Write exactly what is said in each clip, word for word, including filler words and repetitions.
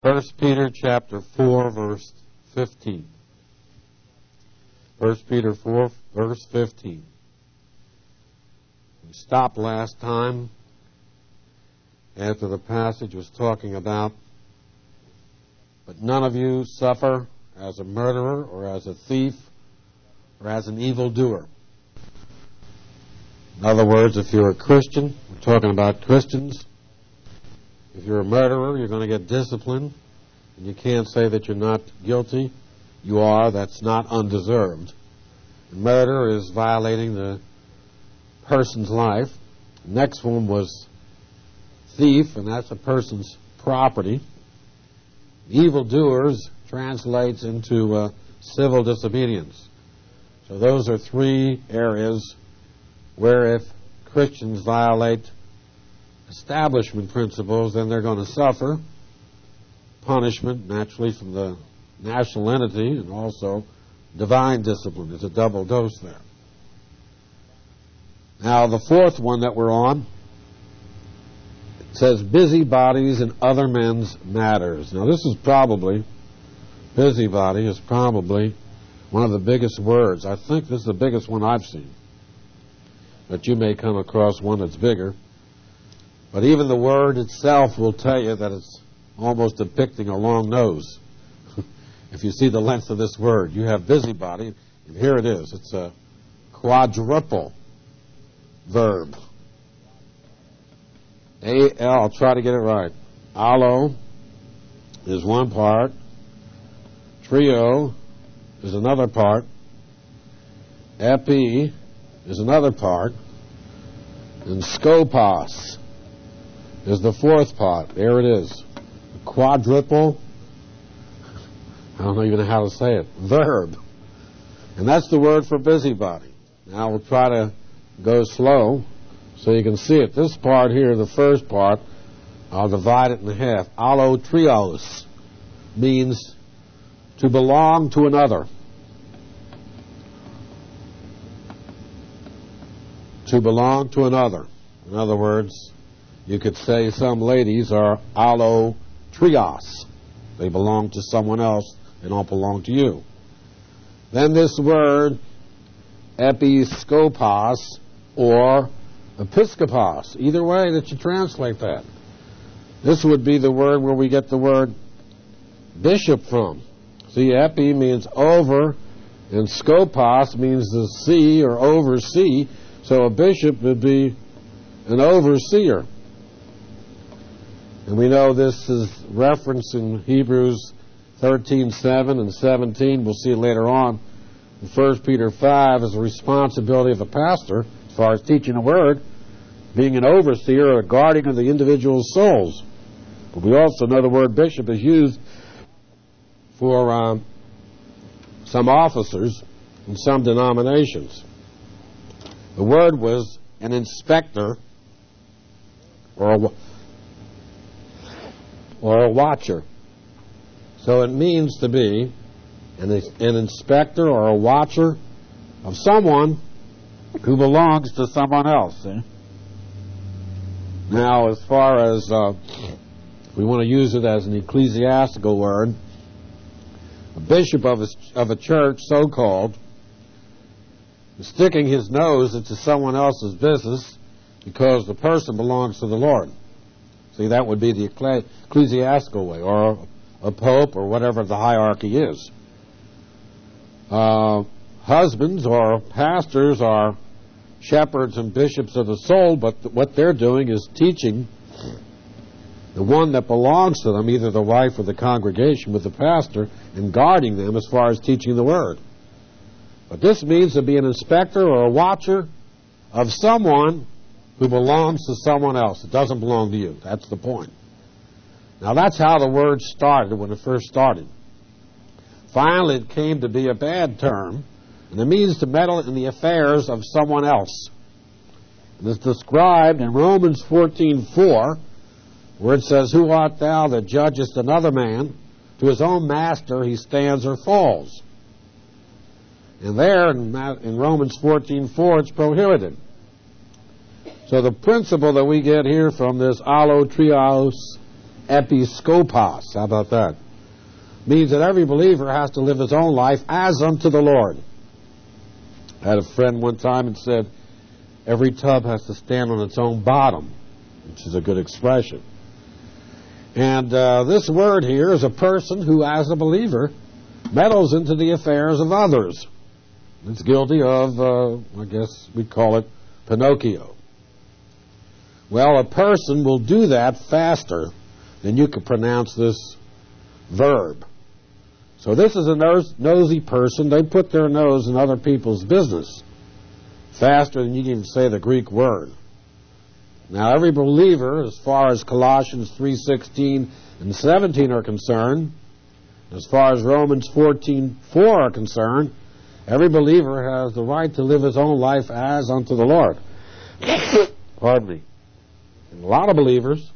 First Peter chapter four, verse fifteen. First Peter four, verse fifteen. We stopped last time after the passage was talking about, but none of you suffer as a murderer or as a thief or as an evildoer. In other words, if you're a Christian, we're talking about Christians. If you're a murderer, you're going to get disciplined, and you can't say that you're not guilty. You are. That's not undeserved. Murder is violating the person's life. The next one was thief, and that's a person's property. Evildoers translates into uh, civil disobedience. So those are three areas where if Christians violate establishment principles, then they're going to suffer punishment, naturally, from the national entity, and also divine discipline. There's a double dose there. Now, the fourth one that we're on, it says busybodies in other men's matters. Now, this is probably, busybody is probably one of the biggest words. I think this is the biggest one I've seen. But you may come across one that's bigger. But even the word itself will tell you that it's almost depicting a long nose. If you see the length of this word, you have busybody, and here it is. It's a quadruple verb. A L, I'll try to get it right. Allo is one part. Trio is another part. Epi is another part. And skopos is the fourth part. There it is. Quadruple, I don't even know how to say it, verb. And that's the word for busybody. Now we'll try to go slow so you can see it. This part here, the first part, I'll divide it in half. Allotrios means to belong to another. To belong to another. In other words, you could say some ladies are allotrios. They belong to someone else. They don't belong to you. Then this word, episkopos or episkopos, either way that you translate that. This would be the word where we get the word bishop from. See, epi means over, and skopos means to see or oversee. So a bishop would be an overseer. And we know this is referenced in Hebrews thirteen seven and seventeen. We'll see it later on. In First Peter five is the responsibility of a pastor as far as teaching the word, being an overseer or a guardian of the individual's souls. But we also know the word bishop is used for um, some officers in some denominations. The word was an inspector or a, or a watcher. So it means to be an, an inspector or a watcher of someone who belongs to someone else. Eh? Now, as far as uh, we want to use it as an ecclesiastical word, a bishop of a, of a church, so-called, is sticking his nose into someone else's business because the person belongs to the Lord. See, that would be the ecclesiastical way, or a pope, or whatever the hierarchy is. Uh, husbands or pastors are shepherds and bishops of the soul, but th- what they're doing is teaching the one that belongs to them, either the wife or the congregation with the pastor, and guarding them as far as teaching the word. But this means to be an inspector or a watcher of someone who belongs to someone else. It doesn't belong to you. That's the point. Now, that's how the word started when it first started. Finally, it came to be a bad term, and it means to meddle in the affairs of someone else. It is described in Romans fourteen four, where it says, "Who art thou that judgest another man? To his own master he stands or falls." And there, in, in Romans fourteen four, it's prohibited. So the principle that we get here from this allotrios episkopos. How about that? Means that every believer has to live his own life as unto the Lord. I had a friend one time and said, every tub has to stand on its own bottom, which is a good expression. And uh, this word here is a person who, as a believer, meddles into the affairs of others. It's guilty of, uh, I guess we'd call it Pinocchio. Well, a person will do that faster than you could pronounce this verb. So this is a nos- nosy person. They put their nose in other people's business faster than you can even say the Greek word. Now, every believer, as far as Colossians three sixteen and seventeen are concerned, as far as Romans fourteen four are concerned, every believer has the right to live his own life as unto the Lord. Pardon me. And a lot of believers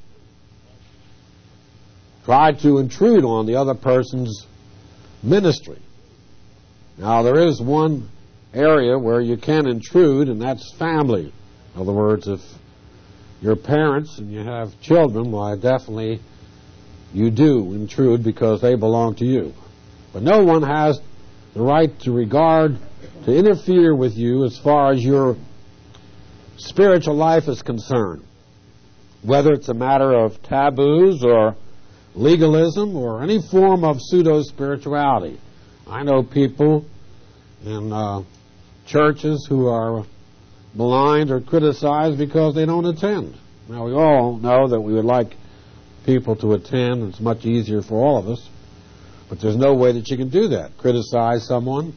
try to intrude on the other person's ministry. Now, there is one area where you can intrude, and that's family. In other words, if you're parents and you have children, why, definitely you do intrude because they belong to you. But no one has the right to regard, to interfere with you as far as your spiritual life is concerned, whether it's a matter of taboos or legalism or any form of pseudo-spirituality. I know people in uh, churches who are maligned or criticized because they don't attend. Now, we all know that we would like people to attend. It's much easier for all of us. But there's no way that you can do that. Criticize someone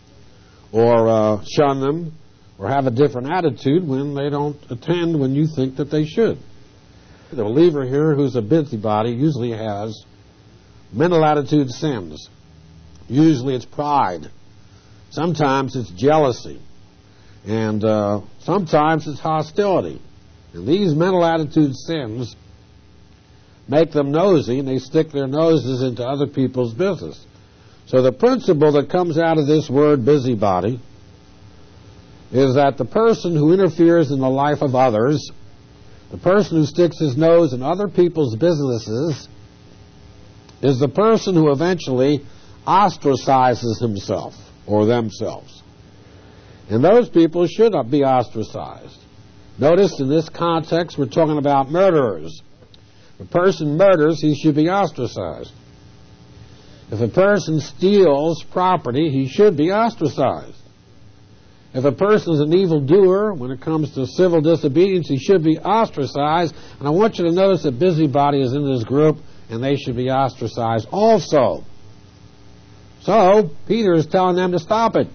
or uh, shun them or have a different attitude when they don't attend when you think that they should. The believer here who's a busybody usually has mental attitude sins. Usually it's pride. Sometimes it's jealousy. And uh, sometimes it's hostility. And these mental attitude sins make them nosy, and they stick their noses into other people's business. So the principle that comes out of this word busybody is that the person who interferes in the life of others, the person who sticks his nose in other people's businesses, is the person who eventually ostracizes himself or themselves. And those people should not be ostracized. Notice in this context we're talking about murderers. If a person murders, he should be ostracized. If a person steals property, he should be ostracized. If a person is an evildoer, when it comes to civil disobedience, he should be ostracized. And I want you to notice that busybody is in this group, and they should be ostracized also. So, Peter is telling them to stop it.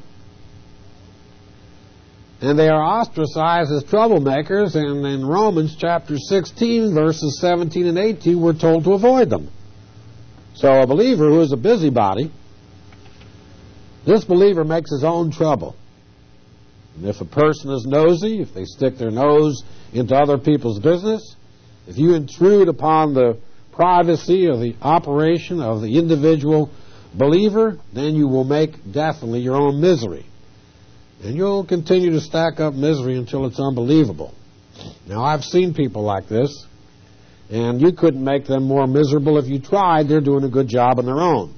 And they are ostracized as troublemakers, and in Romans chapter sixteen, verses seventeen and eighteen, we're told to avoid them. So a believer who is a busybody, this believer makes his own trouble. And if a person is nosy, if they stick their nose into other people's business, if you intrude upon the privacy of the operation of the individual believer, then you will make definitely your own misery. And you'll continue to stack up misery until it's unbelievable. Now, I've seen people like this, and you couldn't make them more miserable if you tried. They're doing a good job on their own.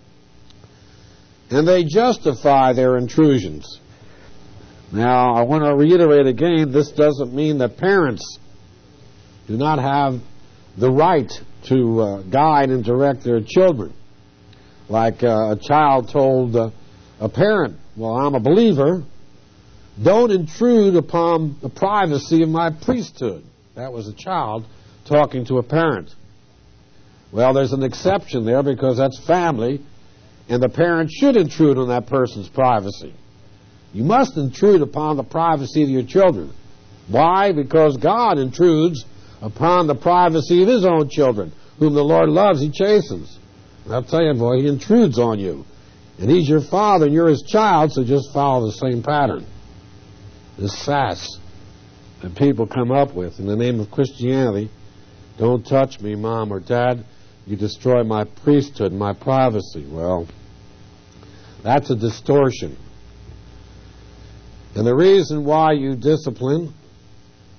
And they justify their intrusions. Now, I want to reiterate again, this doesn't mean that parents do not have the right to uh, guide and direct their children. Like uh, a child told uh, a parent, well, I'm a believer, don't intrude upon the privacy of my priesthood. That was a child talking to a parent. Well, there's an exception there because that's family, and the parent should intrude on that person's privacy. You must intrude upon the privacy of your children. Why? Because God intrudes upon the privacy of His own children. Whom the Lord loves, He chastens. And I'll tell you, boy, He intrudes on you. And He's your father, and you're His child, so just follow the same pattern. This sass that people come up with in the name of Christianity, don't touch me, Mom or Dad, you destroy my priesthood, my privacy. Well, that's a distortion. And the reason why you discipline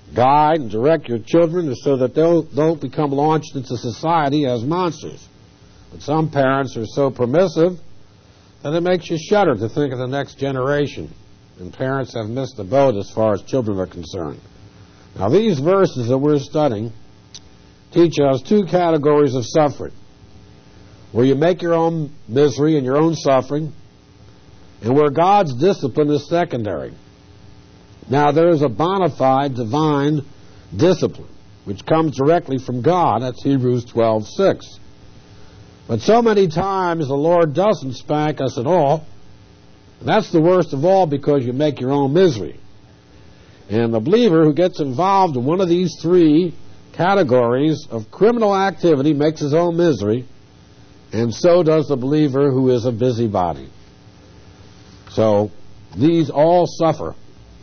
guide and direct your children so that they don't become launched into society as monsters. But some parents are so permissive that it makes you shudder to think of the next generation. And parents have missed the boat as far as children are concerned. Now, these verses that we're studying teach us two categories of suffering, where you make your own misery and your own suffering, and where God's discipline is secondary. Now, there is a bona fide divine discipline, which comes directly from God. That's Hebrews twelve six. But so many times the Lord doesn't spank us at all. And that's the worst of all, because you make your own misery. And the believer who gets involved in one of these three categories of criminal activity makes his own misery, and so does the believer who is a busybody. So these all suffer.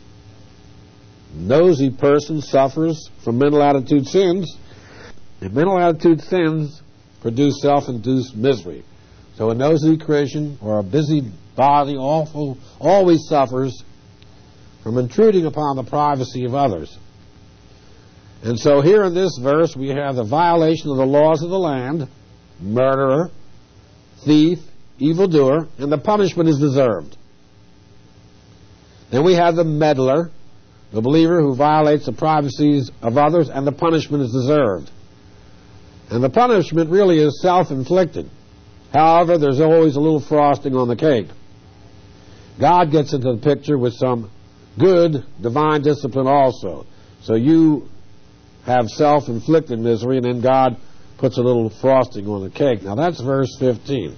Nosy person suffers from mental attitude sins, and mental attitude sins produce self-induced misery. So a nosy Christian or a busybody awful always suffers from intruding upon the privacy of others. And so here in this verse we have the violation of the laws of the land, murderer, thief, evildoer, and the punishment is deserved. Then we have the meddler, the believer who violates the privacies of others, and the punishment is deserved. And the punishment really is self-inflicted. However, there's always a little frosting on the cake. God gets into the picture with some good divine discipline also. So you have self-inflicted misery, and then God puts a little frosting on the cake. Now that's verse fifteen.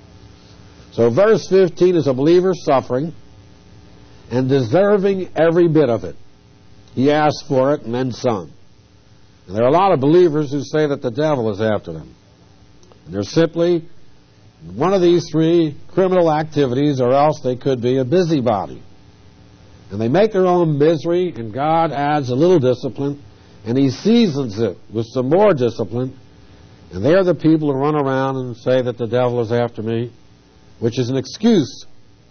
So verse fifteen is a believer suffering and deserving every bit of it. He asked for it and then some. And there are a lot of believers who say that the devil is after them. And they're simply one of these three criminal activities, or else they could be a busybody. And they make their own misery, and God adds a little discipline, and He seasons it with some more discipline. And they're the people who run around and say that the devil is after me, which is an excuse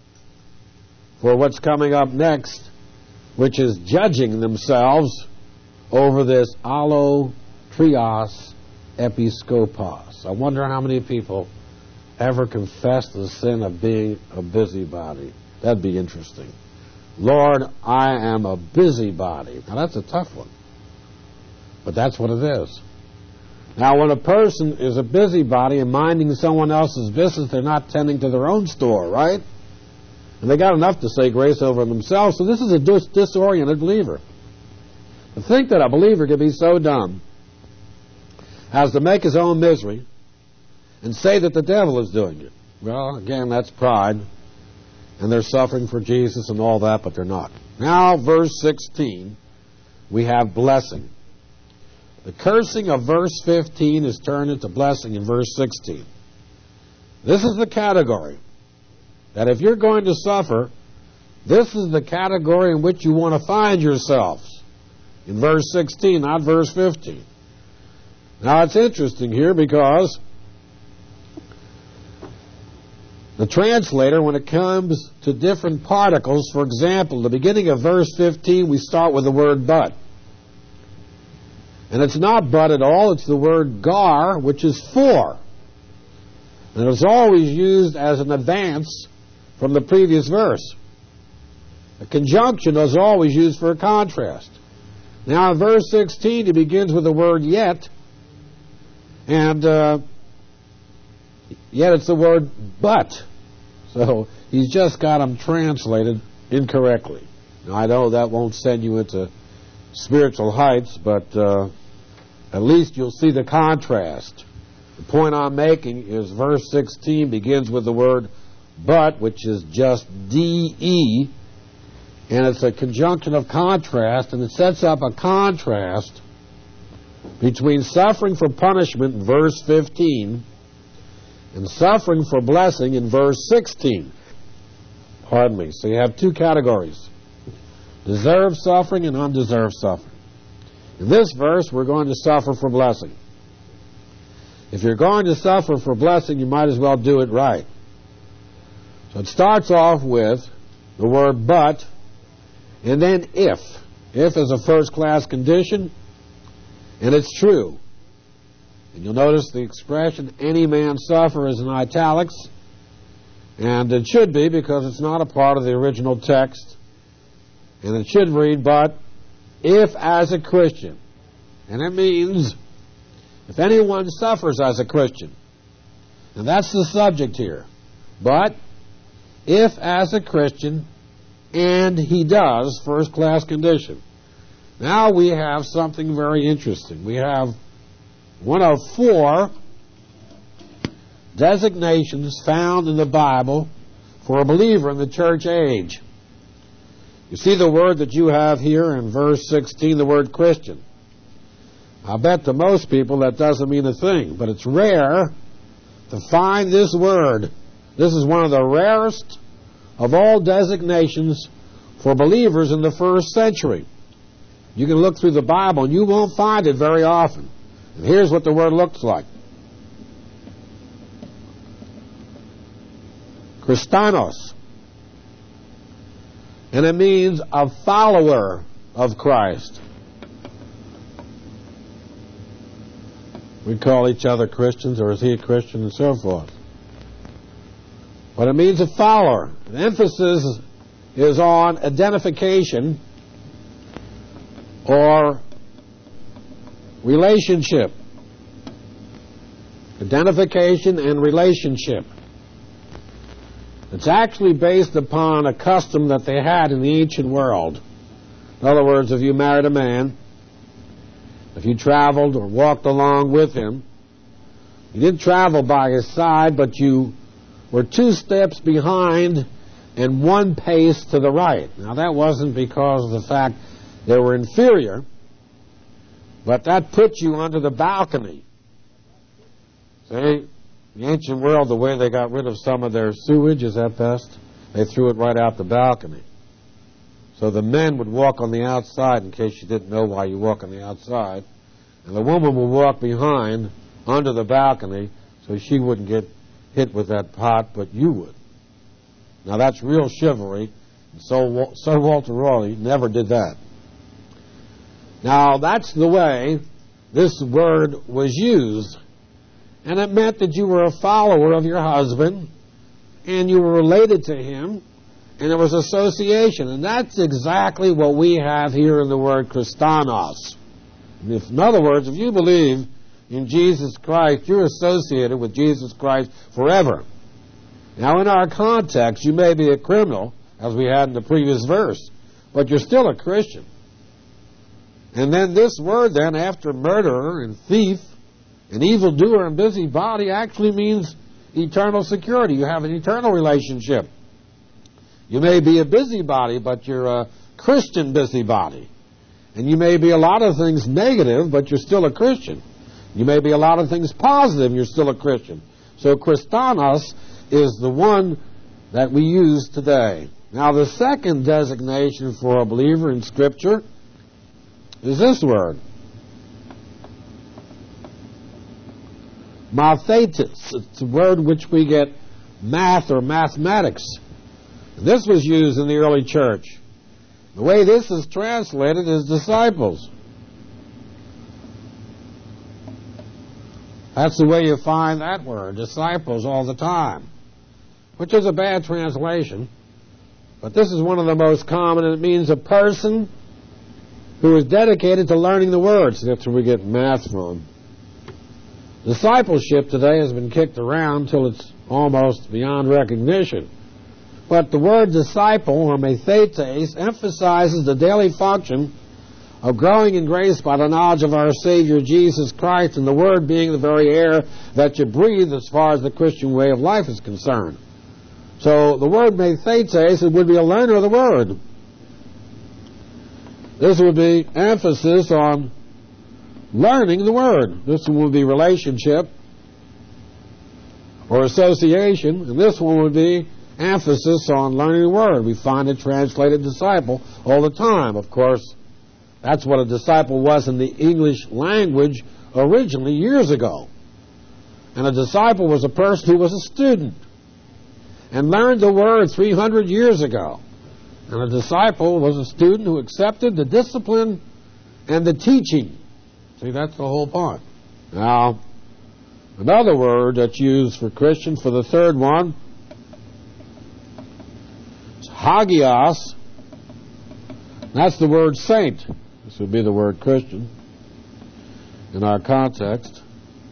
for what's coming up next, which is judging themselves over this allo trios episkopos. I wonder how many people ever confess the sin of being a busybody. That'd be interesting. Lord, I am a busybody. Now that's a tough one, but that's what it is. Now when a person is a busybody and minding someone else's business, they're not tending to their own store, right? And they got enough to say grace over themselves, so this is a dis- disoriented believer. To think that a believer can be so dumb as to make his own misery and say that the devil is doing it. Well, again, that's pride, and they're suffering for Jesus and all that, but they're not. Now, verse sixteen, we have blessing. The cursing of verse fifteen is turned into blessing in verse sixteen. This is the category that if you're going to suffer, this is the category in which you want to find yourselves. In verse sixteen, not verse fifteen. Now it's interesting here because the translator, when it comes to different particles, for example, the beginning of verse fifteen, we start with the word but. And it's not but at all, it's the word gar, which is for. And it's always used as an advance from the previous verse. A conjunction is always used for a contrast. Now in verse sixteen, it begins with the word yet, and uh, yet it's the word but. So he's just got them translated incorrectly. Now I know that won't send you into spiritual heights, but uh, at least you'll see the contrast. The point I'm making is verse sixteen begins with the word but, which is just D E, and it's a conjunction of contrast, and it sets up a contrast between suffering for punishment in verse fifteen and suffering for blessing in verse sixteen. Pardon me. So you have two categories: deserved suffering and undeserved suffering. In this verse, we're going to suffer for blessing. If you're going to suffer for blessing, you might as well do it right. So it starts off with the word but, and then if. If is a first-class condition, and it's true. And you'll notice the expression, any man suffer, is in italics. And it should be, because it's not a part of the original text. And it should read, but if as a Christian. And it means, if anyone suffers as a Christian. And that's the subject here. But, if as a Christian, and he does, first-class condition. Now we have something very interesting. We have one of four designations found in the Bible for a believer in the church age. You see the word that you have here in verse sixteen, the word Christian. I'll bet to most people that doesn't mean a thing, but it's rare to find this word. This is one of the rarest of all designations for believers in the first century. You can look through the Bible and you won't find it very often. And here's what the word looks like. Christanos. And it means a follower of Christ. We call each other Christians, or is he a Christian, and so forth. But it means a follower. The emphasis is on identification or relationship. Identification and relationship. It's actually based upon a custom that they had in the ancient world. In other words, if you married a man, if you traveled or walked along with him, you didn't travel by his side, but you were two steps behind and one pace to the right. Now, that wasn't because of the fact they were inferior, but that put you under the balcony. See, the ancient world, the way they got rid of some of their sewage is at best, they threw it right out the balcony. So the men would walk on the outside, in case you didn't know why you walk on the outside, and the woman would walk behind under the balcony so she wouldn't get hit with that pot, but you would. Now that's real chivalry. So Sir Walter Raleigh never did that. Now that's the way this word was used, and it meant that you were a follower of your husband and you were related to him, and there was association, and that's exactly what we have here in the word Christanos. If, in other words, if you believe in Jesus Christ, you're associated with Jesus Christ forever. Now, in our context, you may be a criminal, as we had in the previous verse, but you're still a Christian. And then this word then, after murderer and thief and evildoer and busybody, actually means eternal security. You have an eternal relationship. You may be a busybody, but you're a Christian busybody. And you may be a lot of things negative, but you're still a Christian. You may be a lot of things positive, and you're still a Christian. So Christanos is the one that we use today. Now, the second designation for a believer in Scripture is this word. Mathetes. It's a word which we get math or mathematics. This was used in the early church. The way this is translated is disciples. That's the way you find that word, disciples, all the time, which is a bad translation. But this is one of the most common, and it means a person who is dedicated to learning the words. That's where we get math from. Discipleship today has been kicked around till it's almost beyond recognition. But the word disciple, or mathetes, emphasizes the daily function of growing in grace by the knowledge of our Savior Jesus Christ, and the Word being the very air that you breathe as far as the Christian way of life is concerned. So the word mathetes, it would be a learner of the Word. This would be emphasis on learning the Word. This one would be relationship or association, and this one would be emphasis on learning the Word. We find it translated disciple all the time. Of course, that's what a disciple was in the English language originally years ago. And a disciple was a person who was a student and learned the Word three hundred years ago. And a disciple was a student who accepted the discipline and the teaching. See, that's the whole point. Now, another word that's used for Christian for the third one is hagios. That's the word saint. This would be the word Christian in our context.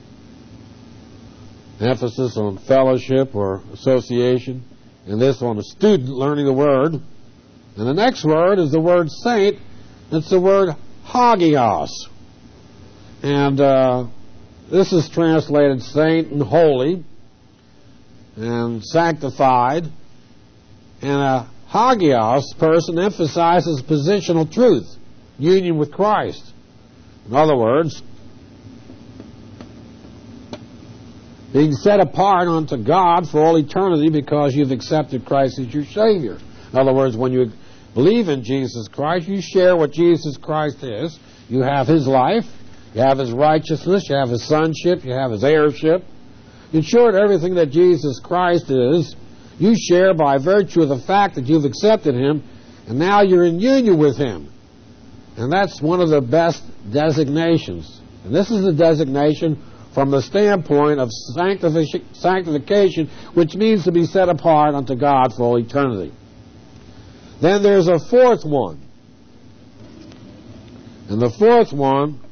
Emphasis on fellowship or association. And this on a student learning the word. And the next word is the word saint. It's the word hagios. And uh, this is translated saint and holy and sanctified. And a hagios person emphasizes positional truth, union with Christ. In other words, being set apart unto God for all eternity because you've accepted Christ as your Savior. In other words, when you believe in Jesus Christ, you share what Jesus Christ is. You have His life, you have His righteousness, you have His sonship, you have His heirship. In short, everything that Jesus Christ is, you share by virtue of the fact that you've accepted Him, and now you're in union with Him. And that's one of the best designations. And this is a designation from the standpoint of sanctification, which means to be set apart unto God for all eternity. Then there's a fourth one. And the fourth one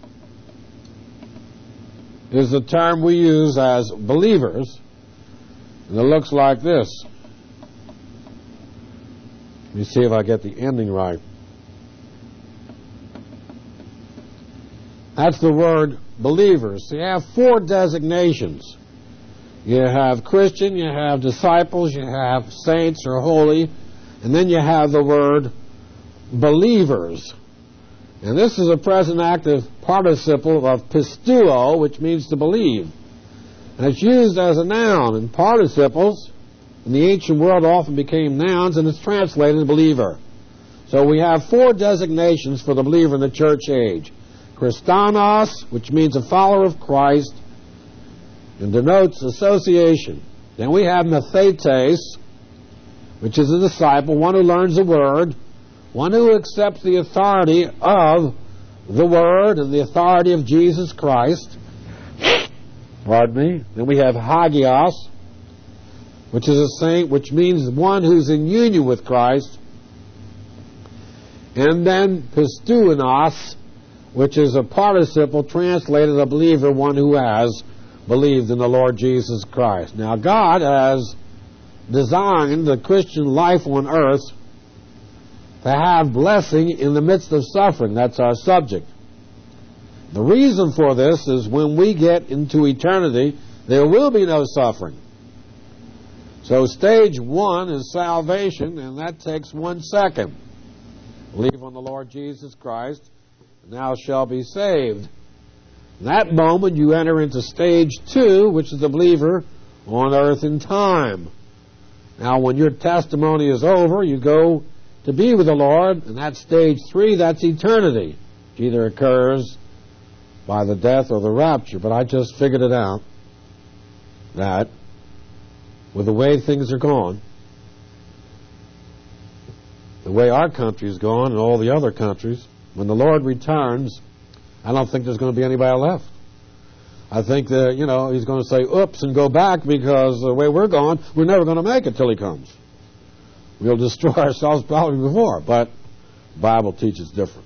is the term we use as believers. And it looks like this. Let me see if I get the ending right. That's the word believers. So you have four designations. You have Christian, you have disciples, you have saints or holy, and then you have the word believers. And this is a present active participle of pisteuo, which means to believe. And it's used as a noun, and participles in the ancient world often became nouns, and it's translated believer. So we have four designations for the believer in the church age. Christanos, which means a follower of Christ, and denotes association. Then we have Mathetes, which is a disciple, one who learns the Word, one who accepts the authority of the Word and the authority of Jesus Christ. Pardon me. Then we have Hagios, which is a saint, which means one who's in union with Christ. And then Pisteunos, which is a participle translated a believer, one who has believed in the Lord Jesus Christ. Now, God has designed the Christian life on earth to have blessing in the midst of suffering. That's our subject. The reason for this is when we get into eternity, there will be no suffering. So stage one is salvation, and that takes one second. Believe on the Lord Jesus Christ, and thou shalt be saved. In that moment, you enter into stage two, which is the believer on earth in time. Now, when your testimony is over, you go to be with the Lord, and that's stage three, that's eternity. It either occurs by the death or the rapture, but I just figured it out that with the way things are going, the way our country is going and all the other countries, when the Lord returns, I don't think there's going to be anybody left. I think that, you know, He's going to say, oops, and go back, because the way we're going, we're never going to make it till He comes. We'll destroy ourselves probably before, but the Bible teaches different.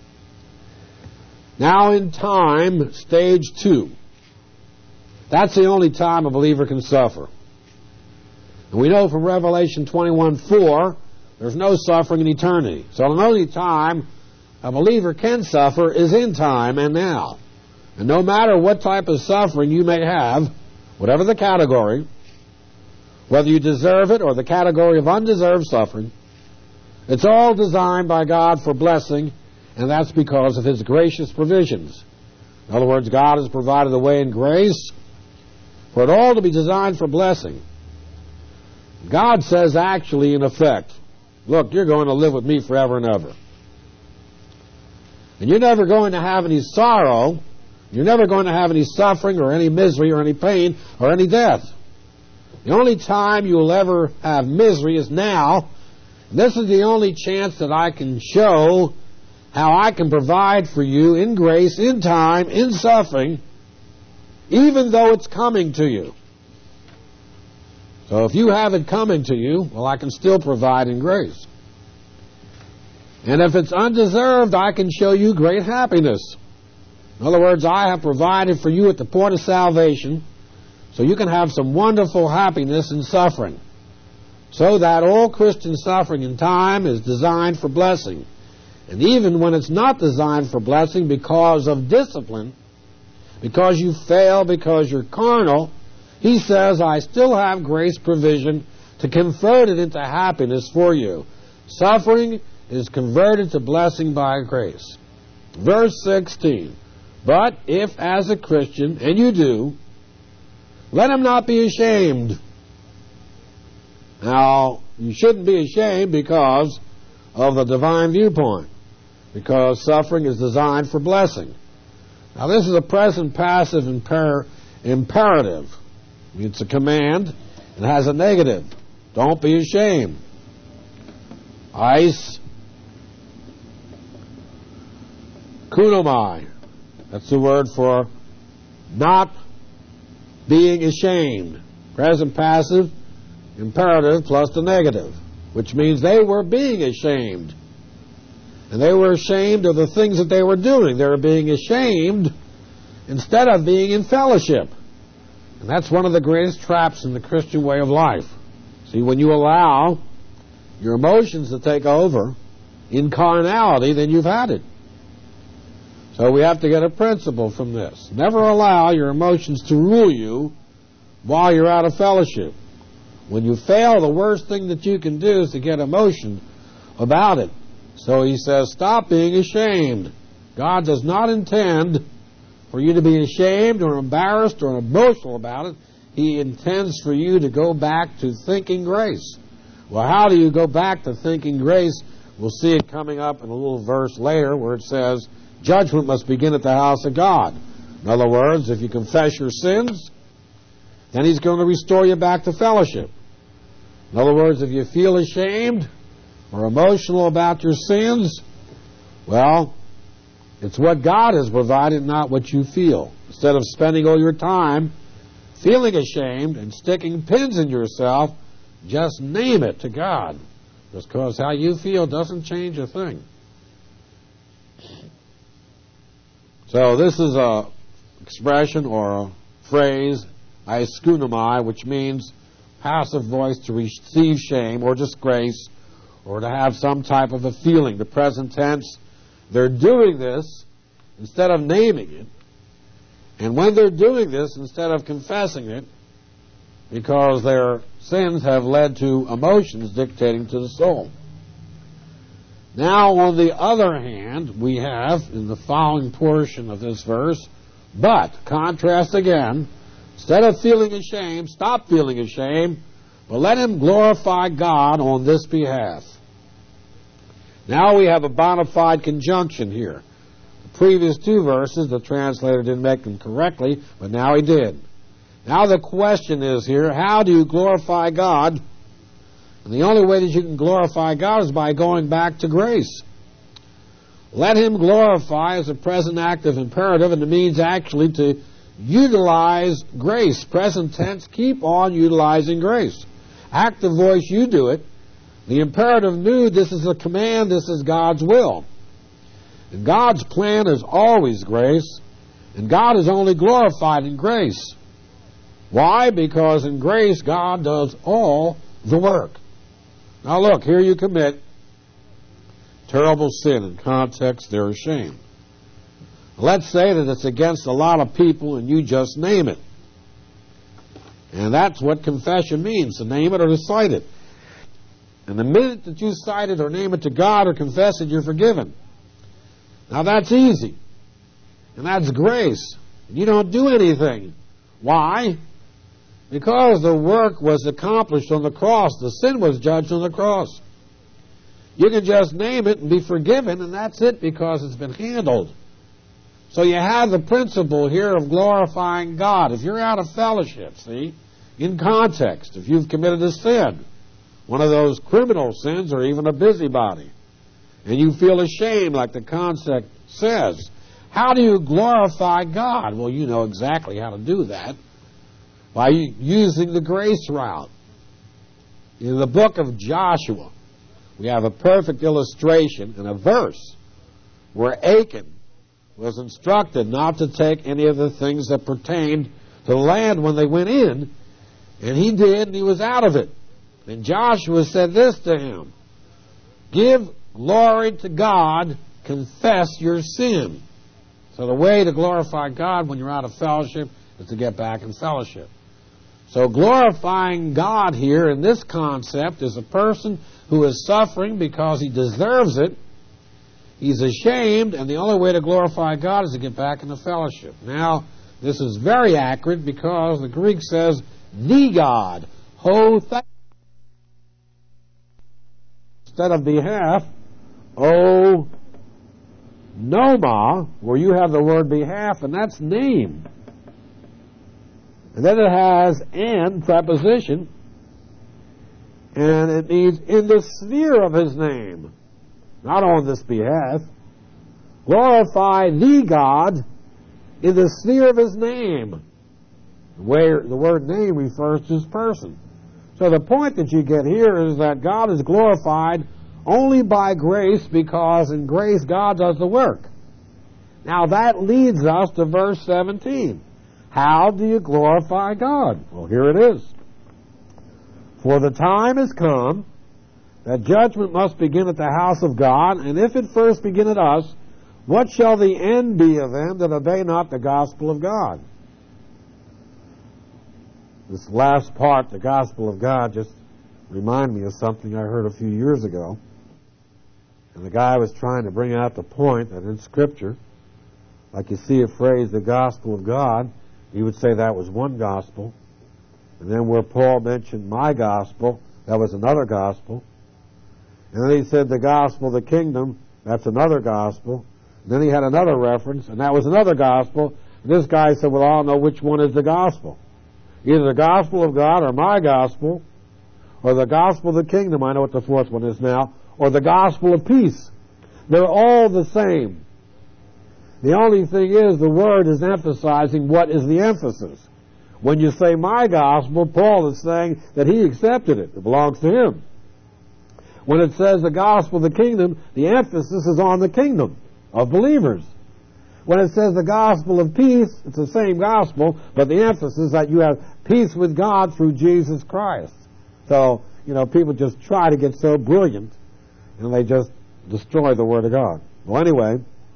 Now in time, stage two. That's the only time a believer can suffer. And we know from Revelation twenty-one four, there's no suffering in eternity. So the only time a believer can suffer is in time and now. And no matter what type of suffering you may have, whatever the category, whether you deserve it or the category of undeserved suffering, it's all designed by God for blessing, and that's because of His gracious provisions. In other words, God has provided a way in grace for it all to be designed for blessing. God says actually, in effect, look, you're going to live with me forever and ever. And you're never going to have any sorrow, you're never going to have any suffering or any misery or any pain or any death. The only time you will ever have misery is now, This is the only chance that I can show how I can provide for you in grace, in time, in suffering, even though it's coming to you. So if you have it coming to you, well, I can still provide in grace. And if it's undeserved, I can show you great happiness. In other words, I have provided for you at the point of salvation so you can have some wonderful happiness in suffering. So that all Christian suffering in time is designed for blessing. And even when it's not designed for blessing because of discipline, because you fail, because you're carnal, he says, I still have grace provision to convert it into happiness for you. Suffering is converted to blessing by grace. Verse sixteen, but if as a Christian, and you do, let him not be ashamed. Now, you shouldn't be ashamed because of the divine viewpoint, because suffering is designed for blessing. Now, this is a present passive imper- imperative. It's a command. It has a negative. Don't be ashamed. Ice. Kunomai. That's the word for not being ashamed. Present passive imperative plus the negative, which means they were being ashamed. And they were ashamed of the things that they were doing. They were being ashamed instead of being in fellowship. And that's one of the greatest traps in the Christian way of life. See, when you allow your emotions to take over in carnality, then you've had it. So we have to get a principle from this. Never allow your emotions to rule you while you're out of fellowship. When you fail, the worst thing that you can do is to get emotion about it. So he says, stop being ashamed. God does not intend for you to be ashamed or embarrassed or emotional about it. He intends for you to go back to thinking grace. Well, how do you go back to thinking grace? We'll see it coming up in a little verse later where it says, judgment must begin at the house of God. In other words, if you confess your sins, then he's going to restore you back to fellowship. In other words, if you feel ashamed or emotional about your sins, well, it's what God has provided, not what you feel. Instead of spending all your time feeling ashamed and sticking pins in yourself, just name it to God. Because how you feel doesn't change a thing. So this is a expression or a phrase, aiskunomai, which means passive voice to receive shame or disgrace or to have some type of a feeling. The present tense, they're doing this instead of naming it. And when they're doing this instead of confessing it, because their sins have led to emotions dictating to the soul. Now, on the other hand, we have, in the following portion of this verse, but, contrast again, instead of feeling ashamed, stop feeling ashamed, but let him glorify God on this behalf. Now we have a bona fide conjunction here. The previous two verses, the translator didn't make them correctly, but now he did. Now the question is here, how do you glorify God? And the only way that you can glorify God is by going back to grace. Let him glorify is a present active imperative, and it means actually to utilize grace. Present tense, keep on utilizing grace. Active voice, you do it. The imperative nude, this is a command, this is God's will. And God's plan is always grace, and God is only glorified in grace. Why? Because in grace, God does all the work. Now look, here you commit terrible sin. In context, they're ashamed. Let's say that it's against a lot of people and you just name it. And that's what confession means, to name it or to cite it. And the minute that you cite it or name it to God or confess it, you're forgiven. Now that's easy. And that's grace. You don't do anything. Why? Because the work was accomplished on the cross. The sin was judged on the cross. You can just name it and be forgiven, and that's it because it's been handled. So you have the principle here of glorifying God. If you're out of fellowship, see, in context, if you've committed a sin, one of those criminal sins, or even a busybody, and you feel ashamed like the concept says, how do you glorify God? Well, you know exactly how to do that, by using the grace route. In the book of Joshua, we have a perfect illustration in a verse where Achan was instructed not to take any of the things that pertained to the land when they went in, and he did, and he was out of it. And Joshua said this to him, give glory to God, confess your sin. So the way to glorify God when you're out of fellowship is to get back in fellowship. So glorifying God here in this concept is a person who is suffering because he deserves it. He's ashamed, and the only way to glorify God is to get back into fellowship. Now, this is very accurate because the Greek says, the God, ho thank. Instead of behalf, o noma, where you have the word behalf, and that's name. And then it has an preposition, and it means in the sphere of his name, not on this behalf. Glorify the God in the sphere of his name, where the word name refers to his person. So the point that you get here is that God is glorified only by grace, because in grace God does the work. Now that leads us to verse seventeen. How do you glorify God? Well, here it is. For the time has come that judgment must begin at the house of God, and if it first begin at us, what shall the end be of them that obey not the gospel of God? This last part, the gospel of God, just reminded me of something I heard a few years ago. And the guy was trying to bring out the point that in Scripture, like you see a phrase, the gospel of God, he would say that was one gospel. And then where Paul mentioned my gospel, that was another gospel. And then he said the gospel of the kingdom, that's another gospel. And then he had another reference, and that was another gospel. And this guy said, well, I don't know which one is the gospel. Either the gospel of God or my gospel, or the gospel of the kingdom, I know what the fourth one is now, or the gospel of peace. They're all the same. The only thing is the word is emphasizing what is the emphasis. When you say my gospel, Paul is saying that he accepted it. It belongs to him. When it says the gospel of the kingdom, the emphasis is on the kingdom of believers. When it says the gospel of peace, it's the same gospel, but the emphasis is that you have peace with God through Jesus Christ. So, you know, people just try to get so brilliant, and they just destroy the Word of God. Well, anyway,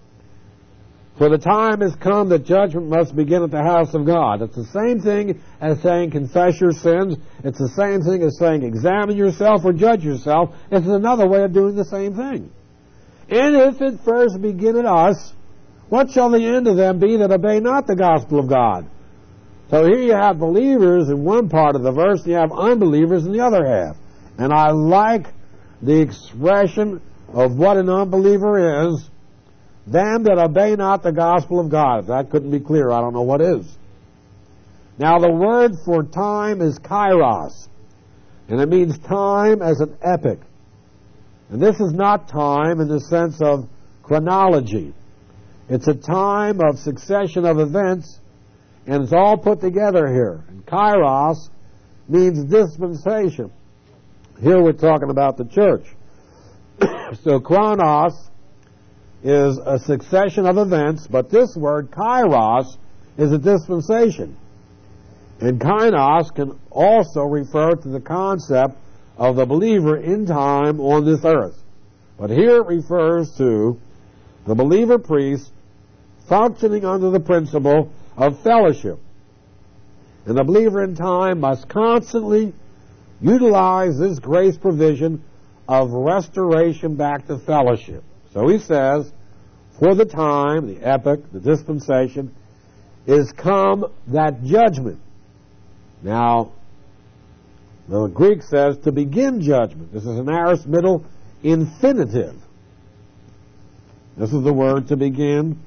for the time has come that judgment must begin at the house of God. It's the same thing as saying confess your sins. It's the same thing as saying examine yourself or judge yourself. It's another way of doing the same thing. And if it first begin at us, what shall the end of them be that obey not the gospel of God? So here you have believers in one part of the verse, and you have unbelievers in the other half. And I like the expression of what an unbeliever is. Them that obey not the gospel of God. If that couldn't be clear, I don't know what is. Now the word for time is kairos, and it means time as an epoch. And this is not time in the sense of chronology. It's a time of succession of events, and it's all put together here. And kairos means dispensation. Here we're talking about the church. So chronos is a succession of events, but this word kairos is a dispensation. And kainos can also refer to the concept of the believer in time on this earth. But here it refers to the believer priest functioning under the principle of fellowship. And the believer in time must constantly utilize this grace provision of restoration back to fellowship. So he says, for the time, the epoch, the dispensation, is come that judgment. Now, the Greek says to begin judgment. This is an aorist middle infinitive. This is the word to begin,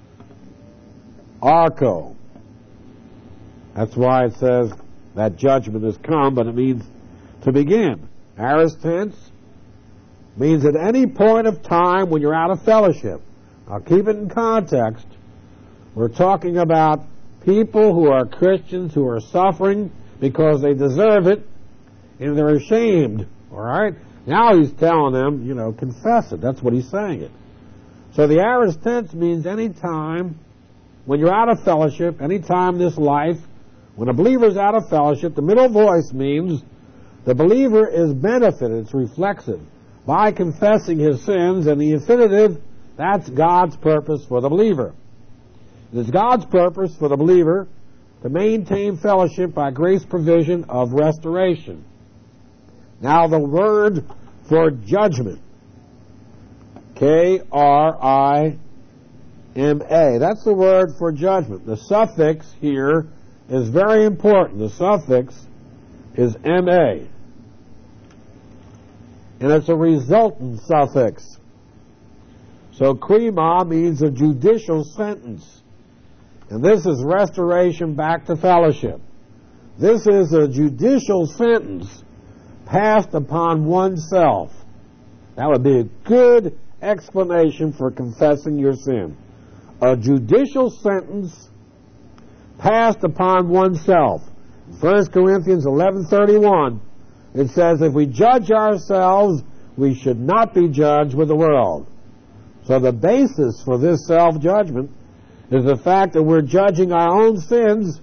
archo. That's why it says that judgment has come, but it means to begin. Aorist tense means at any point of time when you're out of fellowship. Now keep it in context. We're talking about people who are Christians who are suffering because they deserve it and they're ashamed. All right? Now he's telling them, you know, confess it. That's what he's saying it. So the aorist tense means any time when you're out of fellowship, any time in this life, when a believer is out of fellowship, the middle voice means the believer is benefited, it's reflexive, by confessing his sins, and the infinitive, that's God's purpose for the believer. It is God's purpose for the believer to maintain fellowship by grace provision of restoration. Now the word for judgment, K R I M A, that's the word for judgment. The suffix here is very important. The suffix is M A. And it's a resultant suffix. So krima means a judicial sentence. And this is restoration back to fellowship. This is a judicial sentence passed upon oneself. That would be a good explanation for confessing your sin. A judicial sentence passed upon oneself. First Corinthians eleven thirty-one, it says, if we judge ourselves, we should not be judged with the world. So the basis for this self-judgment is the fact that we're judging our own sins,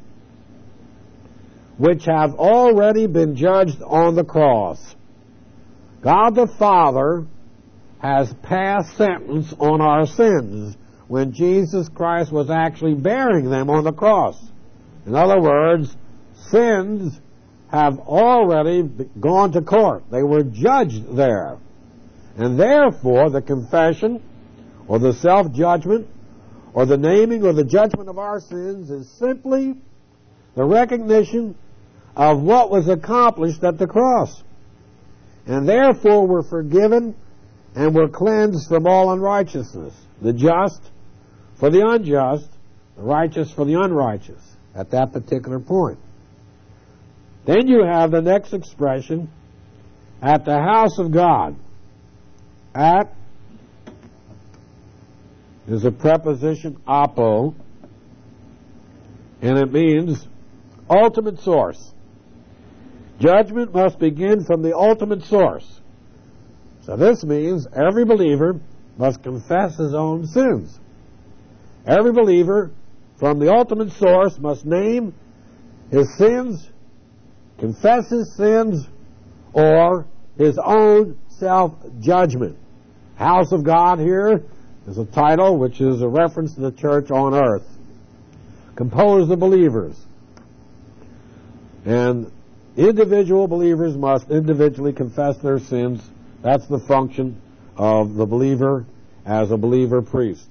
which have already been judged on the cross. God the Father has passed sentence on our sins when Jesus Christ was actually bearing them on the cross. In other words, sins have already gone to court. They were judged there. And therefore, the confession or the self-judgment or the naming or the judgment of our sins is simply the recognition of what was accomplished at the cross. And therefore, we're forgiven and we're cleansed from all unrighteousness. The just for the unjust, the righteous for the unrighteous at that particular point. Then you have the next expression, at the house of God. At is a preposition apo, and it means ultimate source. Judgment must begin from the ultimate source. So this means every believer must confess his own sins. Every believer from the ultimate source must name his sins, confess his sins, or his own self-judgment. House of God here is a title which is a reference to the church on earth, composed of believers. And individual believers must individually confess their sins. That's the function of the believer as a believer priest.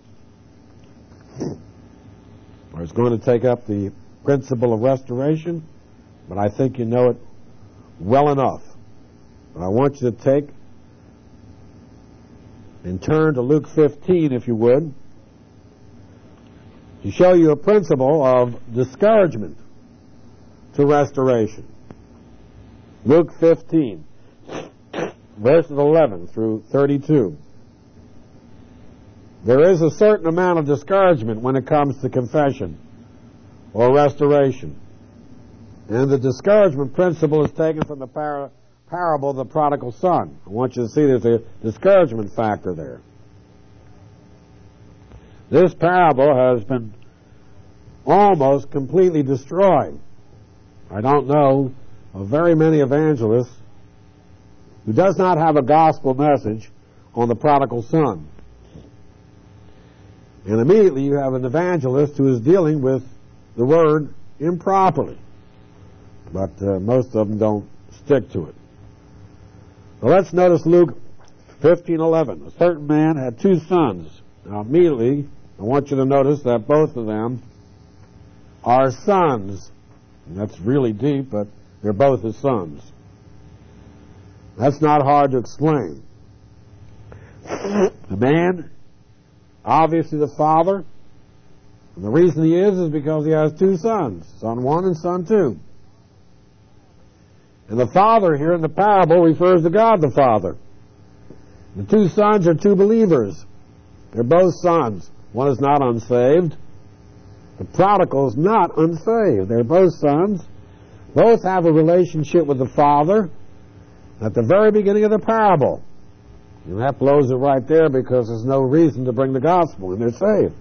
I was going to take up the principle of restoration, but I think you know it well enough. But I want you to take and turn to Luke fifteen, if you would, to show you a principle of discouragement to restoration. Luke fifteen, verses eleven through thirty-two. There is a certain amount of discouragement when it comes to confession or restoration. And the discouragement principle is taken from the par- parable of the prodigal son. I want you to see there's a discouragement factor there. This parable has been almost completely destroyed. I don't know of very many evangelists who does not have a gospel message on the prodigal son. And immediately you have an evangelist who is dealing with the word improperly. But uh, most of them don't stick to it. So let's notice Luke fifteen eleven. A certain man had two sons. Now immediately, I want you to notice that both of them are sons. And that's really deep, but they're both his sons. That's not hard to explain. The man, obviously the father, and the reason he is is because he has two sons, son one and son two. And the Father here in the parable refers to God the Father. The two sons are two believers. They're both sons. One is not unsaved. The prodigal is not unsaved. They're both sons. Both have a relationship with the Father at the very beginning of the parable. And that blows it right there because there's no reason to bring the gospel in. They're saved.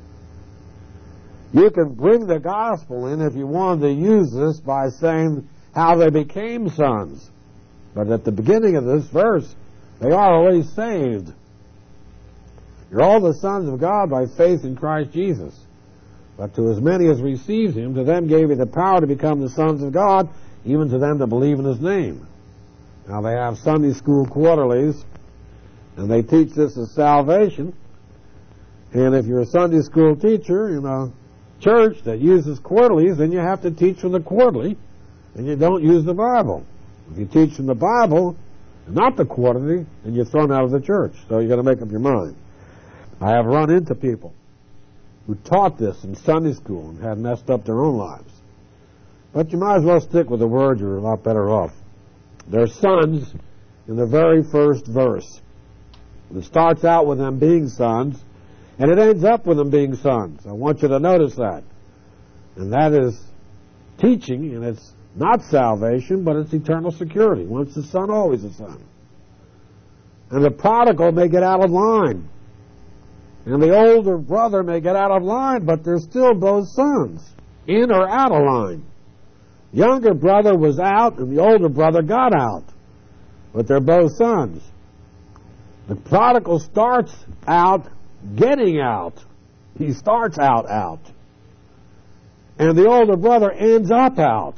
You can bring the gospel in if you wanted to use this by saying how they became sons. But at the beginning of this verse, they are already saved. You're all the sons of God by faith in Christ Jesus. But to as many as received him, to them gave he the power to become the sons of God, even to them that believe in his name. Now they have Sunday school quarterlies, and they teach this as salvation. And if you're a Sunday school teacher in a church that uses quarterlies, then you have to teach from the quarterly, and you don't use the Bible. If you teach from the Bible, and not the quarterly, then you're thrown out of the church. So you've got to make up your mind. I have run into people who taught this in Sunday school and had messed up their own lives. But you might as well stick with the word. You're a lot better off. They're sons in the very first verse. It starts out with them being sons, and it ends up with them being sons. I want you to notice that. And that is teaching, and it's not salvation, but it's eternal security. Once a son, always a son. And the prodigal may get out of line. And the older brother may get out of line, but they're still both sons, in or out of line. Younger brother was out, and the older brother got out. But they're both sons. The prodigal starts out getting out. He starts out out. And the older brother ends up out.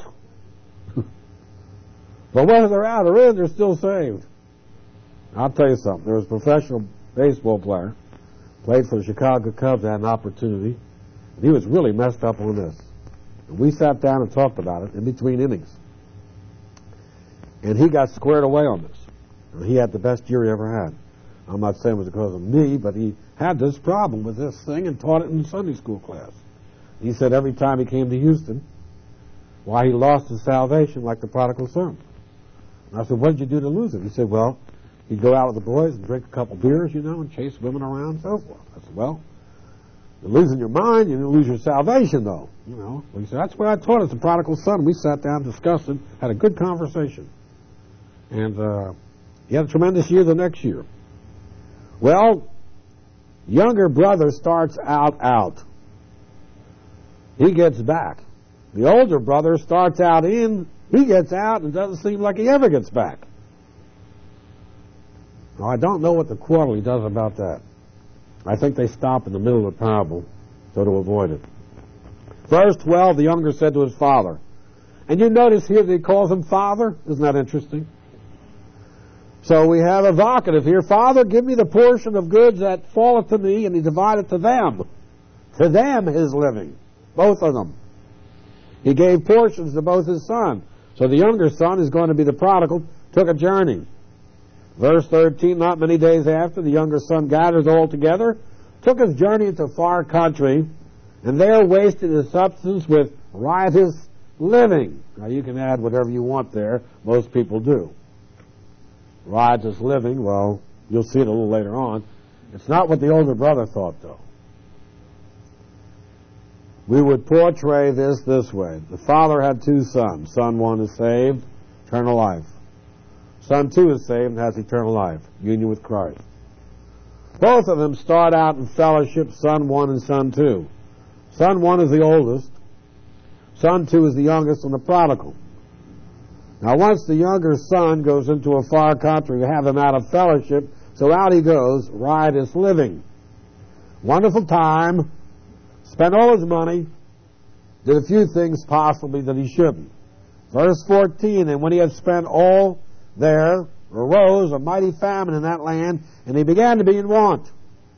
But whether they're out or in, they're still saved. I'll tell you something. There was a professional baseball player, played for the Chicago Cubs, had an opportunity, and he was really messed up on this. And we sat down and talked about it in between innings. And he got squared away on this. And he had the best year he ever had. I'm not saying it was because of me, but he had this problem with this thing and taught it in Sunday school class. He said every time he came to Houston, why, he lost his salvation like the prodigal son. And I said, what did you do to lose it? He said, well, he'd go out with the boys and drink a couple beers, you know, and chase women around and so forth. I said, well, you're losing your mind, you lose your salvation, though. You know, well, he said, that's what I taught us, the prodigal son. We sat down, discussed it, had a good conversation. And uh, he had a tremendous year the next year. Well, younger brother starts out out. He gets back. The older brother starts out in, he gets out, and doesn't seem like he ever gets back. Now, I don't know what the quarterly does about that. I think they stop in the middle of the parable so to avoid it. Verse twelve, the younger said to his father. And you notice here that he calls him father? Isn't that interesting? So we have a vocative here. Father, give me the portion of goods that falleth to me, and he divided to them. To them his living. Both of them. He gave portions to both his sons. So the younger son is going to be the prodigal, took a journey. Verse thirteen, not many days after, the younger son gathered all together, took his journey into a far country, and there wasted his substance with riotous living. Now you can add whatever you want there. Most people do. Riotous living, well, you'll see it a little later on. It's not what the older brother thought, though. We would portray this this way. The father had two sons. Son one is saved, eternal life. Son two is saved and has eternal life, union with Christ. Both of them start out in fellowship, son one and son two. Son one is the oldest. Son two is the youngest and the prodigal. Now, once the younger son goes into a far country, we have him out of fellowship, so out he goes, riotous living. Wonderful time, spent all his money, did a few things possibly that he shouldn't. Verse fourteen, and when he had spent all there, arose a mighty famine in that land, and he began to be in want.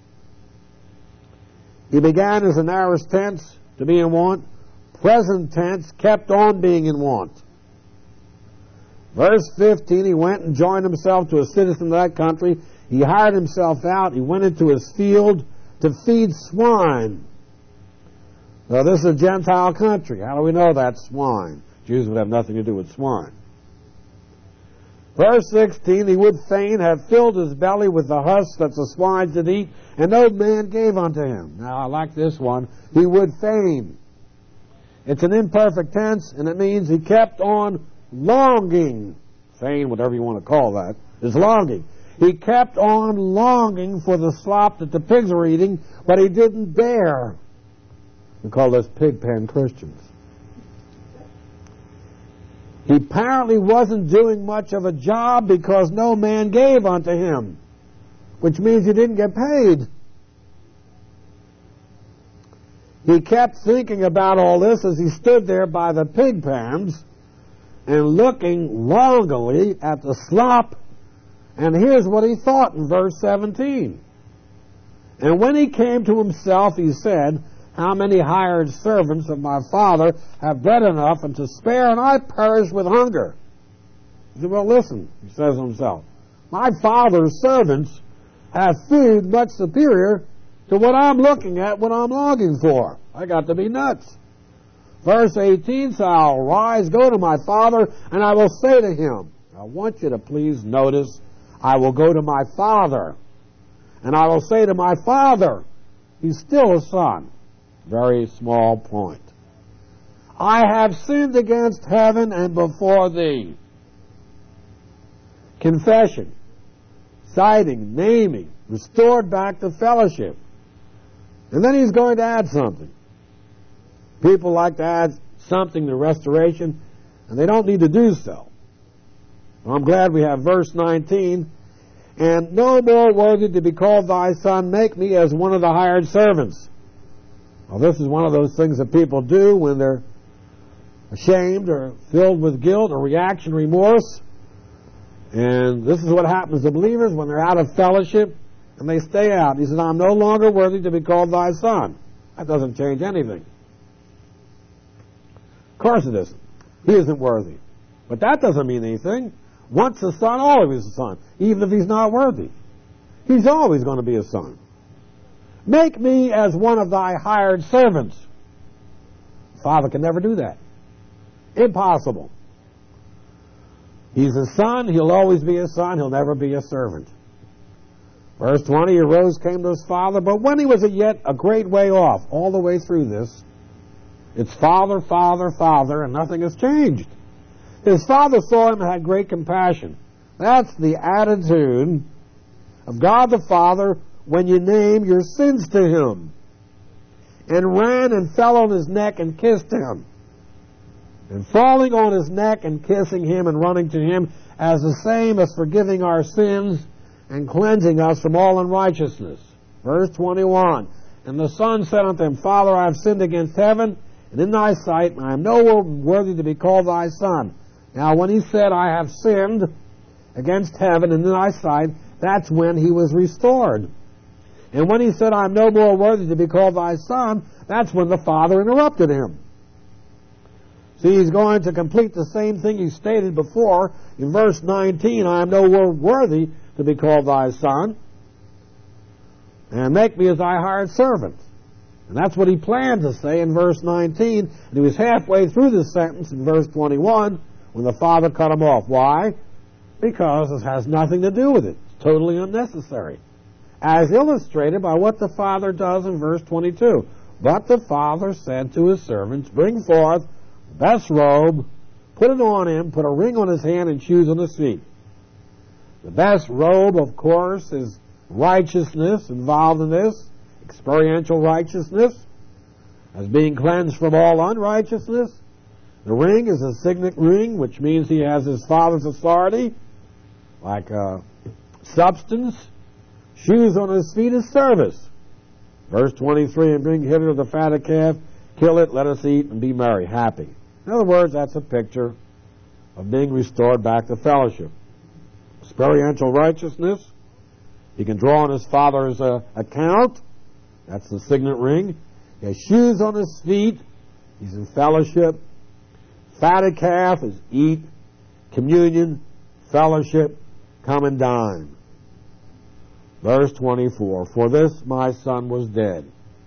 He began as an aorist tense to be in want. Present tense kept on being in want. Verse fifteen, he went and joined himself to a citizen of that country. He hired himself out. He went into his field to feed swine. Now, this is a Gentile country. How do we know that's swine? Jews would have nothing to do with swine. Verse sixteen, he would fain have filled his belly with the husks that the swine did eat, and no man gave unto him. Now, I like this one. He would fain. It's an imperfect tense, and it means he kept on longing. Fain, whatever you want to call that, is longing. He kept on longing for the slop that the pigs were eating, but he didn't dare. We call those pig pen Christians. He apparently wasn't doing much of a job because no man gave unto him, which means he didn't get paid. He kept thinking about all this as he stood there by the pig pans and looking longingly at the slop. And here's what he thought in verse seventeen. And when he came to himself, he said, how many hired servants of my father have bread enough and to spare, and I perish with hunger? He said, well, listen, he says to himself, my father's servants have food much superior to what I'm looking at, what I'm longing for. I got to be nuts. Verse eighteen, so I'll rise, go to my father, and I will say to him, I want you to please notice, I will go to my father, and I will say to my father, he's still a son. Very small point. I have sinned against heaven and before thee. Confession, citing, naming, restored back to fellowship. And then he's going to add something. People like to add something to restoration, and they don't need to do so. Well, I'm glad we have verse nineteen. And no more worthy to be called thy son, make me as one of the hired servants. Well, this is one of those things that people do when they're ashamed or filled with guilt or reaction, remorse. And this is what happens to believers when they're out of fellowship and they stay out. He said, I'm no longer worthy to be called thy son. That doesn't change anything. Of course it isn't. He isn't worthy. But that doesn't mean anything. Once a son, always a son, even if he's not worthy. He's always going to be a son. Make me as one of thy hired servants. Father can never do that. Impossible. He's a son, he'll always be a son, he'll never be a servant. Verse twenty, he arose, came to his father, but when he was yet a great way off, all the way through this, it's father, father, father, and nothing has changed. His father saw him and had great compassion. That's the attitude of God the Father when you name your sins to him. And ran and fell on his neck and kissed him. And falling on his neck and kissing him and running to him as the same as forgiving our sins and cleansing us from all unrighteousness. Verse twenty-one, and the son said unto him, Father, I have sinned against heaven and in thy sight, and I am no more worthy to be called thy son. Now, when he said, I have sinned against heaven and in thy sight, that's when he was restored. And when he said, I am no more worthy to be called thy son, that's when the father interrupted him. See, he's going to complete the same thing he stated before in verse nineteen, I am no more worthy to be called thy son, and make me as thy hired servant. And that's what he planned to say in verse nineteen, and he was halfway through this sentence in verse twenty-one when the father cut him off. Why? Because this has nothing to do with it. It's totally unnecessary. As illustrated by what the father does in verse twenty-two. But the father said to his servants, bring forth the best robe, put it on him, put a ring on his hand and shoes on his feet. The best robe, of course, is righteousness involved in this, experiential righteousness, as being cleansed from all unrighteousness. The ring is a signet ring, which means he has his father's authority, like a substance. Shoes on his feet is service. Verse twenty-three, and bring hither the fatted calf, kill it, let us eat, and be merry, happy. In other words, that's a picture of being restored back to fellowship. Experiential righteousness, he can draw on his father's uh, account. That's the signet ring. He has shoes on his feet. He's in fellowship. Fatted calf is eat, communion, fellowship, come and dine. Verse twenty-four, for this my son was dead.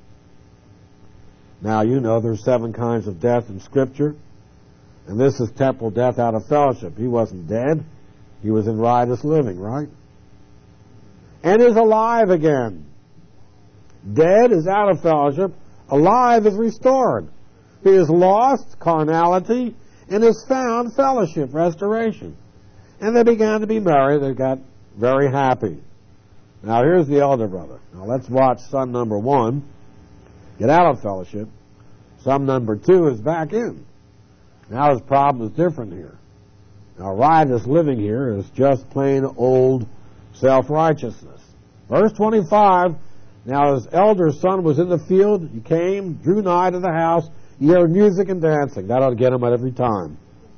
Now, you know there's seven kinds of death in Scripture, and this is temporal death out of fellowship. He wasn't dead. He was in riotous living, right? And is alive again. Dead is out of fellowship. Alive is restored. He is lost, carnality, and is found, fellowship, restoration. And they began to be merry. They got very happy. Now here's the elder brother. Now let's watch son number one get out of fellowship. Son number two is back in. Now his problem is different here. Now riotous living here is just plain old self-righteousness. Verse twenty-five, now his elder son was in the field. He came, drew nigh to the house. He heard music and dancing. That ought to get him at every time.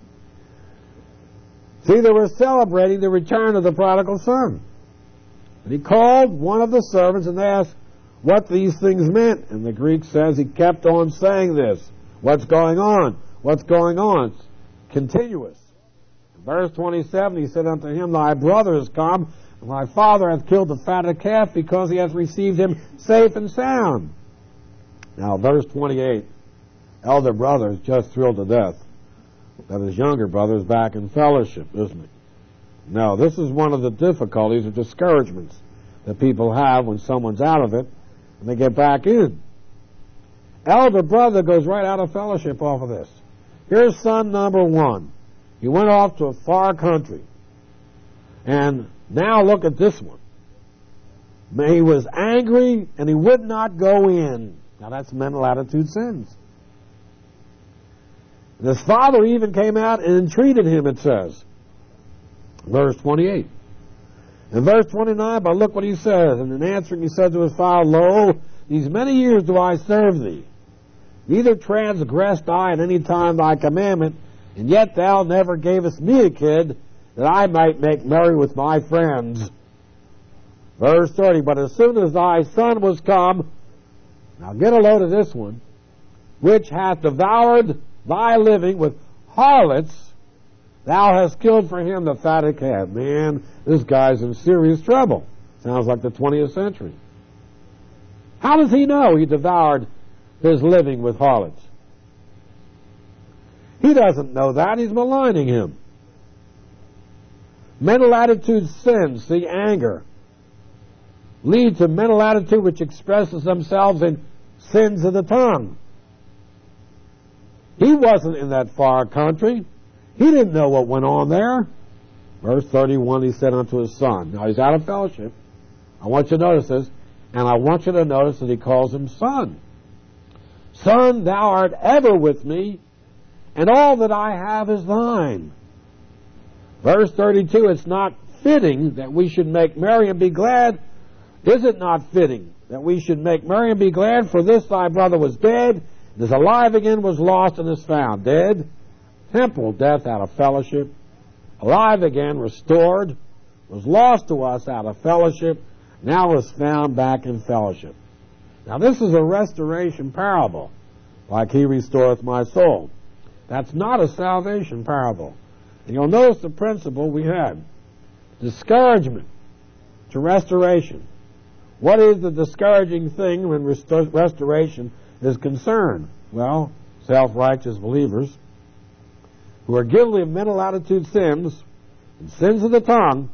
See, they were celebrating the return of the prodigal son. And he called one of the servants and asked what these things meant. And the Greek says he kept on saying this. What's going on? What's going on? It's continuous. In verse twenty-seven, he said unto him, thy brother is come, and thy father hath killed the fatted calf, because he hath received him safe and sound. Now, verse twenty-eight, elder brother is just thrilled to death that his younger brother is back in fellowship, isn't he? Now, this is one of the difficulties or discouragements that people have when someone's out of it and they get back in. Elder brother goes right out of fellowship off of this. Here's son number one. He went off to a far country. And now look at this one. He was angry and he would not go in. Now that's mental attitude sins. And his father even came out and entreated him, it says. Verse twenty-eight. In verse twenty-nine, but look what he says. And in answering he said to his father, lo, these many years do I serve thee. Neither transgressed I at any time thy commandment, and yet thou never gavest me a kid, that I might make merry with my friends. Verse thirty, but as soon as thy son was come, now get a load of this one, which hath devoured thy living with harlots, thou hast killed for him the fatted calf. Man, this guy's in serious trouble. Sounds like the twentieth century. How does he know he devoured his living with harlots? He doesn't know that. He's maligning him. Mental attitude sins, see, anger, lead to mental attitude which expresses themselves in sins of the tongue. He wasn't in that far country. He didn't know what went on there. Verse thirty-one, he said unto his son. Now he's out of fellowship. I want you to notice this, and I want you to notice that he calls him son. Son, thou art ever with me, and all that I have is thine. Verse thirty-two, it's not fitting that we should make merry and be glad. Is it not fitting that we should make merry and be glad? For this thy brother was dead, and is alive again, was lost, and is found. Dead, temporal death out of fellowship. Alive again, restored, was lost to us out of fellowship, now is found back in fellowship. Now this is a restoration parable, like he restoreth my soul. That's not a salvation parable. And you'll notice the principle we had. Discouragement to restoration. What is the discouraging thing when restor- restoration is concerned? Well, self-righteous believers who are guilty of mental attitude sins and sins of the tongue,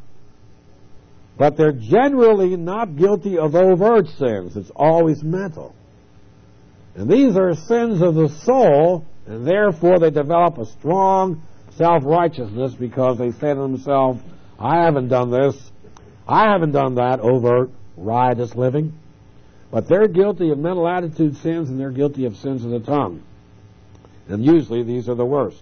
but they're generally not guilty of overt sins. It's always mental. And these are sins of the soul, and therefore they develop a strong self-righteousness because they say to themselves, I haven't done this, I haven't done that, overt, riotous living. But they're guilty of mental attitude sins, and they're guilty of sins of the tongue. And usually these are the worst.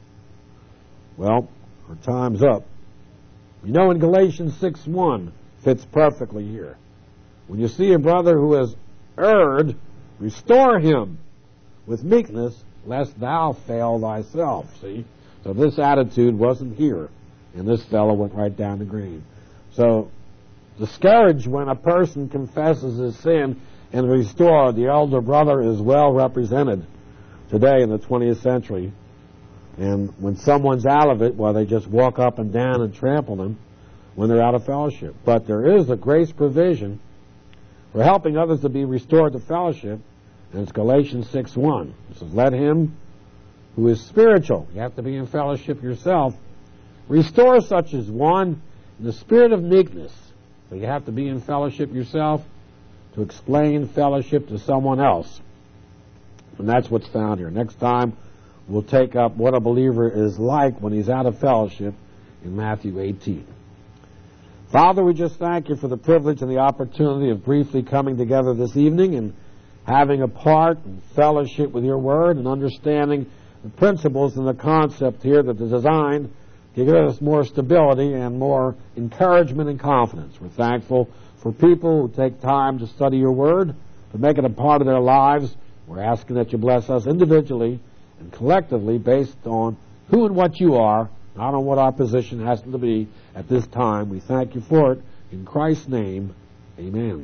Well, our time's up. You know, in Galatians six one fits perfectly here. When you see a brother who has erred, restore him with meekness, lest thou fail thyself. See? So this attitude wasn't here, and this fellow went right down the green. So, discouraged when a person confesses his sin and restored. The elder brother is well represented today in the twentieth century. And when someone's out of it, well, they just walk up and down and trample them when they're out of fellowship. But there is a grace provision for helping others to be restored to fellowship, and it's Galatians six one. It says, let him who is spiritual, you have to be in fellowship yourself, Restore such as one in the spirit of meekness. So you have to be in fellowship yourself to explain fellowship to someone else. And that's what's found here. Next time, we'll take up what a believer is like when he's out of fellowship in Matthew eighteen. Father, we just thank you for the privilege and the opportunity of briefly coming together this evening and having a part in fellowship with your word and understanding the principles and the concept here that is designed to give us more stability and more encouragement and confidence. We're thankful for people who take time to study your word, to make it a part of their lives. We're asking that you bless us individually and collectively based on who and what you are, not on what our position has to be at this time. We thank you for it. In Christ's name, amen.